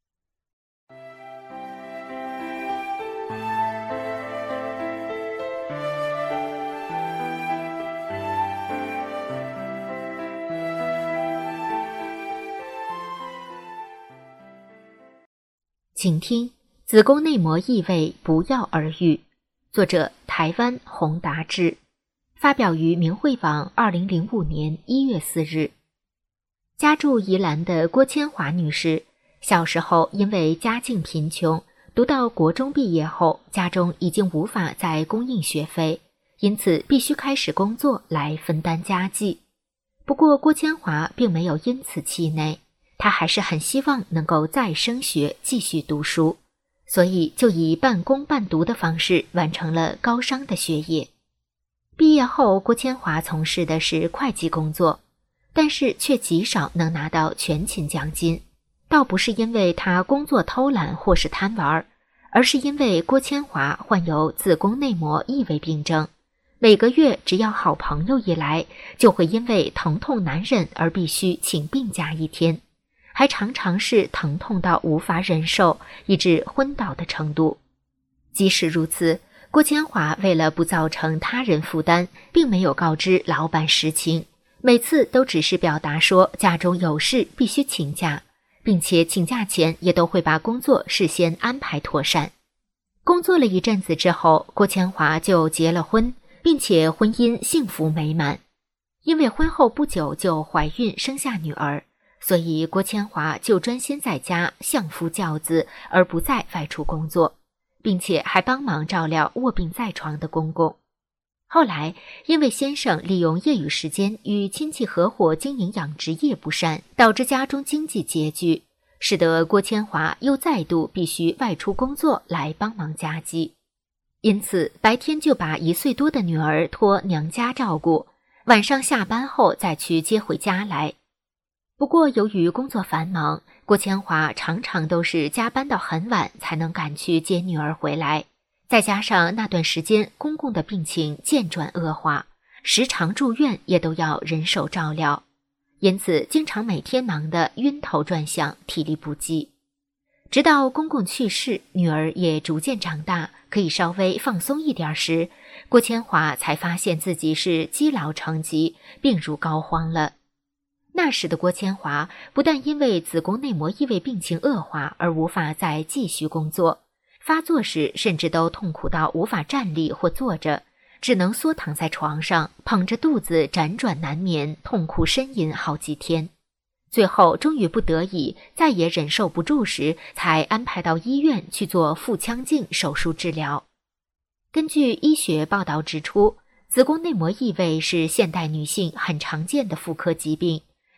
请听子宫内膜异位不药而愈，作者台湾洪达志，发表于明慧网2005年1月4日。家住宜兰的郭千华女士，小时候因为家境贫穷，读到国中毕业后，家中已经无法再供应学费，因此必须开始工作来分担家计。不过郭千华并没有因此气馁，她还是很希望能够再升学继续读书，所以就以半工半读的方式完成了高商的学业。毕业后，郭千华从事的是会计工作，但是却极少能拿到全勤奖金，倒不是因为他工作偷懒或是贪玩，而是因为郭千华患有子宫内膜异位病症，每个月只要好朋友一来，就会因为疼痛难忍而必须请病假1天，还常常是疼痛到无法忍受，以致昏倒的程度。即使如此，郭千华为了不造成他人负担，并没有告知老板实情，每次都只是表达说家中有事必须请假，并且请假前也都会把工作事先安排妥善。工作了一阵子之后，郭千华就结了婚，并且婚姻幸福美满。因为婚后不久就怀孕生下女儿，所以郭千华就专心在家相夫教子，而不再外出工作，并且还帮忙照料卧病在床的公公。后来因为先生利用业余时间与亲戚合伙经营养殖业不善，导致家中经济拮据，使得郭千华又再度必须外出工作来帮忙家计。因此白天就把1岁多的女儿托娘家照顾，晚上下班后再去接回家来。不过由于工作繁忙，郭千华常常都是加班到很晚才能赶去接女儿回来，再加上那段时间公公的病情渐转恶化，时常住院也都要人手照料，因此经常每天忙得晕头转向，体力不济。直到公公去世，女儿也逐渐长大，可以稍微放松一点时，郭千华才发现自己是积劳成疾，病入膏肓了。那时的郭千华不但因为子宫内膜异位病情恶化而无法再继续工作，发作时甚至都痛苦到无法站立或坐着，只能缩躺在床上，捧着肚子辗转难眠，痛苦呻吟好几天。最后终于不得已，再也忍受不住时，才安排到医院去做腹腔镜手术治疗。根据医学报道指出，子宫内膜异位是现代女性很常见的妇科疾病，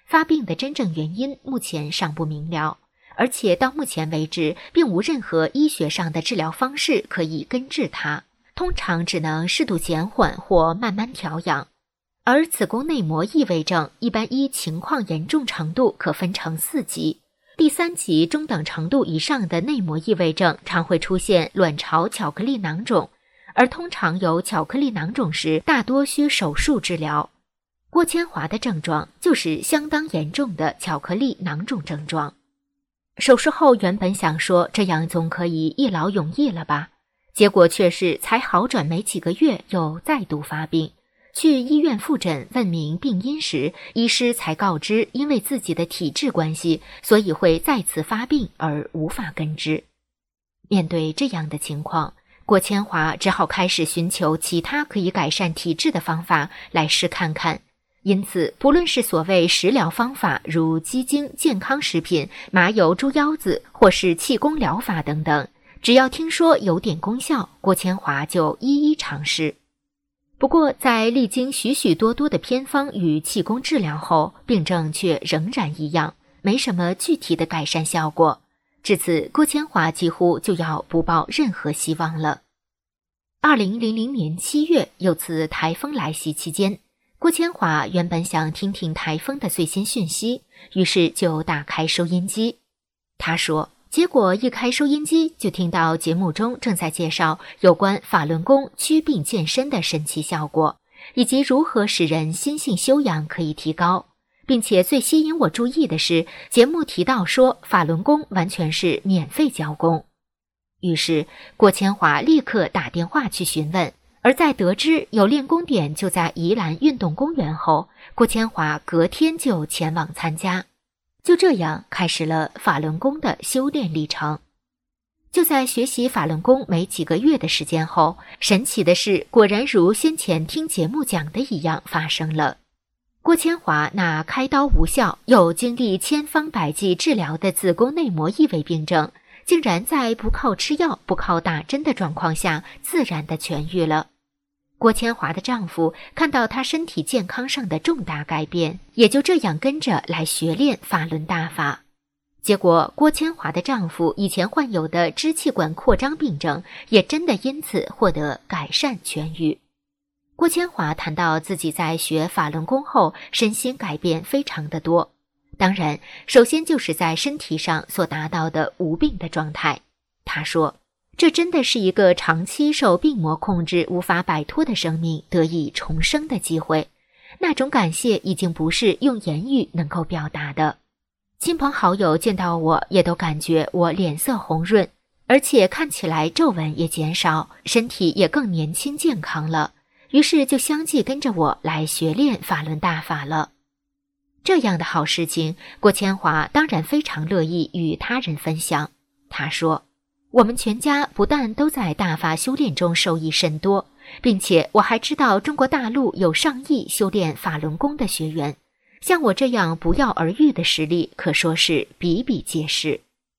发病的真正原因目前尚不明了，而且到目前为止，并无任何医学上的治疗方式可以根治它，通常只能适度减缓或慢慢调养。而子宫内膜异位症一般依情况严重程度可分成4级，第3级中等程度以上的内膜异位症常会出现卵巢巧克力囊肿，而通常有巧克力囊肿时，大多需手术治疗。郭千华的症状就是相当严重的巧克力囊肿症状。手术后原本想说这样总可以一劳永逸了吧，结果却是才好转没几个月又再度发病。去医院复诊问明病因时，医师才告知因为自己的体质关系，所以会再次发病而无法根治。面对这样的情况，郭千华只好开始寻求其他可以改善体质的方法来试看看。因此，不论是所谓食疗方法，如鸡精、健康食品、麻油猪腰子，或是气功疗法等等，只要听说有点功效，郭千华就一一尝试。不过，在历经许许多多的偏方与气功治疗后，病症却仍然一样，没什么具体的改善效果。至此，郭千华几乎就要不抱任何希望了。2000年7月，有次台风来袭期间，郭千华原本想听听台风的最新讯息，于是就打开收音机。他说，结果一开收音机就听到节目中正在介绍有关法轮功祛病健身的神奇效果，以及如何使人心性修养可以提高，并且最吸引我注意的是，节目提到说法轮功完全是免费教功。于是郭千华立刻打电话去询问，而在得知有练功点就在宜兰运动公园后，郭千华隔天就前往参加。就这样开始了法轮功的修炼历程。就在学习法轮功没几个月的时间后，神奇的事果然如先前听节目讲的一样发生了。郭千华那开刀无效又经历千方百计治疗的子宫内膜异位病症，竟然在不靠吃药不靠打针的状况下自然的痊愈了。郭千华的丈夫看到她身体健康上的重大改变，也就这样跟着来学练法轮大法。结果郭千华的丈夫以前患有的支气管扩张病症也真的因此获得改善痊愈。郭千华谈到自己在学法轮功后身心改变非常的多，当然首先就是在身体上所达到的无病的状态。他说，这真的是一个长期受病魔控制无法摆脱的生命得以重生的机会，那种感谢已经不是用言语能够表达的。亲朋好友见到我也都感觉我脸色红润，而且看起来皱纹也减少，身体也更年轻健康了，于是就相继跟着我来学练法轮大法了。这样的好事情，郭千华当然非常乐意与他人分享。他说，我们全家不但都在大法修炼中受益甚多，并且我还知道中国大陆有上亿修炼法轮功的学员，像我这样不药而愈的实例可说是比比皆是。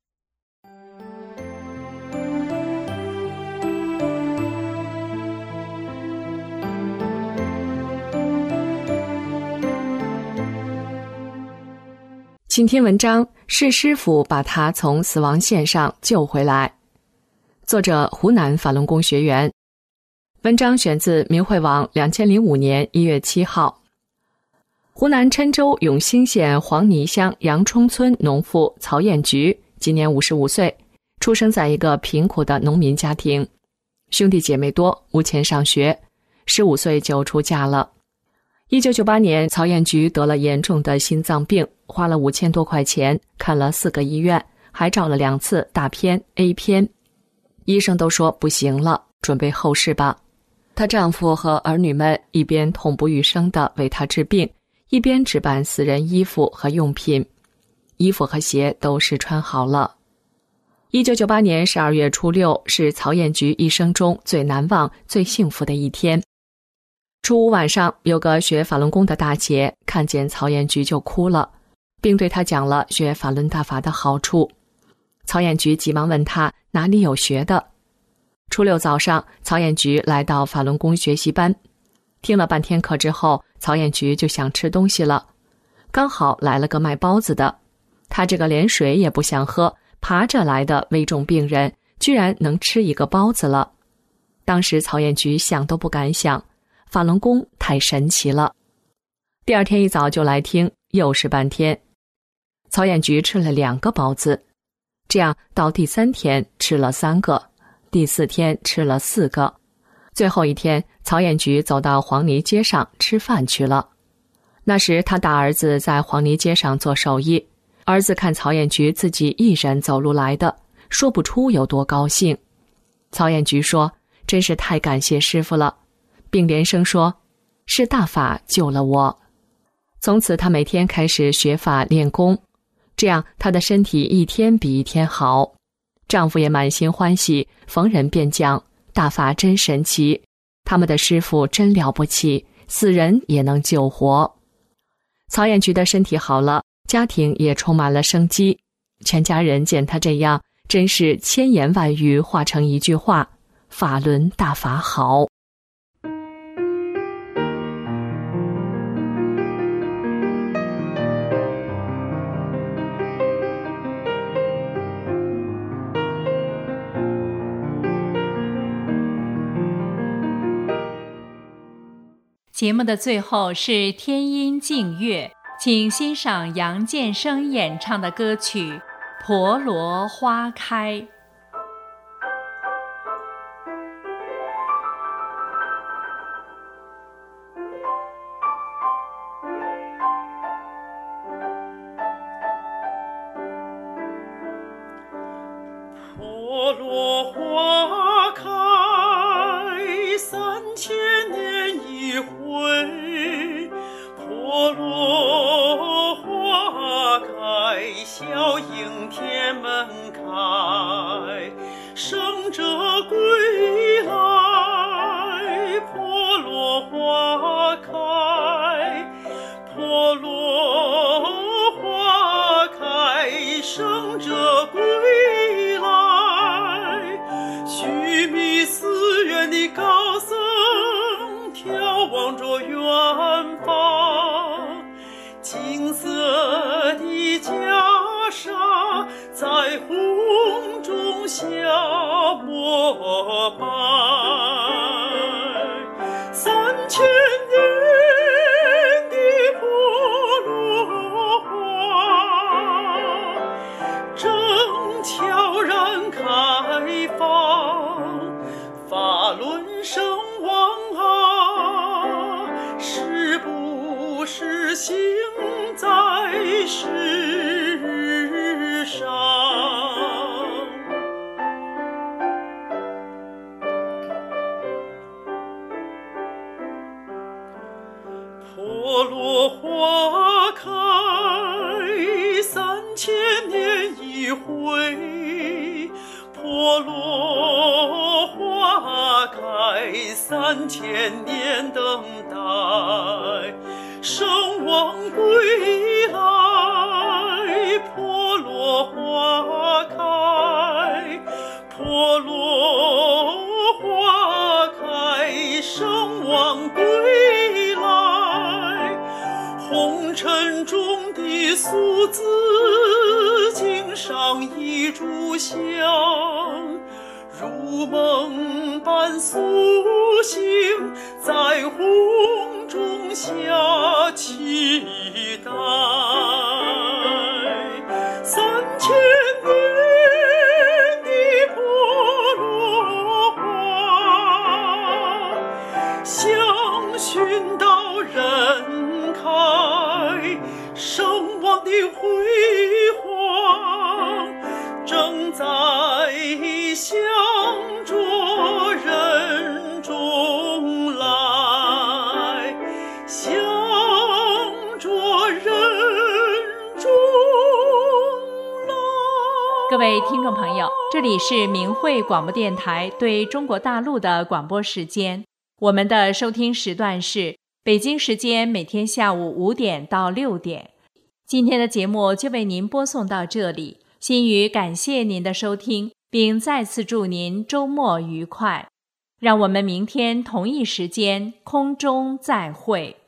请听文章，是师傅把他从死亡线上救回来。作者湖南法轮功学员。文章选自明慧网2005年1月7号。湖南郴州永兴县黄泥乡杨冲村农妇曹艳菊今年55岁，出生在一个贫苦的农民家庭，兄弟姐妹多，无钱上学，15岁就出嫁了。1998年，曹艳菊得了严重的心脏病，花了5000多块钱，看了4个医院，还照了2次大片 A 片，医生都说不行了，准备后事吧。她丈夫和儿女们一边痛不欲生地为她治病，一边置办私人衣服和用品，衣服和鞋都试穿好了。1998年12月初6是曹艳菊一生中最难忘、最幸福的一天。初5晚上，有个学法轮功的大姐看见曹艳菊就哭了，并对她讲了学法轮大法的好处。曹艳菊急忙问她哪里有学的。初6早上，曹艳菊来到法轮功学习班，听了半天课之后，曹艳菊就想吃东西了。 刚好来了个卖包子的，他这个连水也不想喝，爬着来的危重病人居然能吃一个包子了。当时曹彦菊想都不敢想，法轮功太神奇了。第二天一早就来听，又是半天。曹彦菊吃了2个包子，这样到第3天吃了3个，第4天吃了4个，最后一天，曹彦菊走到黄泥街上吃饭去了。那时他大儿子在黄泥街上做手艺，儿子看曹彦菊自己一人走路来的，说不出有多高兴。曹彦菊说：“真是太感谢师父了。”并连声说：“是大法救了我。”从此他每天开始学法练功，这样他的身体一天比一天好。丈夫也满心欢喜，逢人便讲：“大法真神奇，他们的师父真了不起，死人也能救活。”曹彦菊的身体好了，家庭也充满了生机。全家人见他这样，真是千言万语化成一句话：法轮大法好。 节目的最后是天音净月，请欣赏杨建生演唱的歌曲《婆罗花开》。 婆罗花开3000年一回，婆罗花开，笑迎天门开，圣者归来，婆罗花开，婆罗花开，圣者归来，须弥寺院的高僧眺望着远方，金色的袈裟在红中下膜拜，3000年的婆罗花正悄然开放，法轮圣王啊，是不是行在世上？婆罗花开3000年一回，婆罗花开3000年等待，圣王归来，婆罗花开，婆罗花开，圣王归来，红尘中的俗子经上一炷香，如梦般苏醒，在红中下期待，3000年的婆罗花，香熏到人开，圣王的辉煌正在向着人中来，向着人中来。 各位听众朋友，这里是明慧广播电台对中国大陆的广播时间，我们的收听时段是北京时间每天下午5点到6点。今天的节目就为您播送到这里，心语感谢您的收听，并再次祝您周末愉快。让我们明天同一时间空中再会。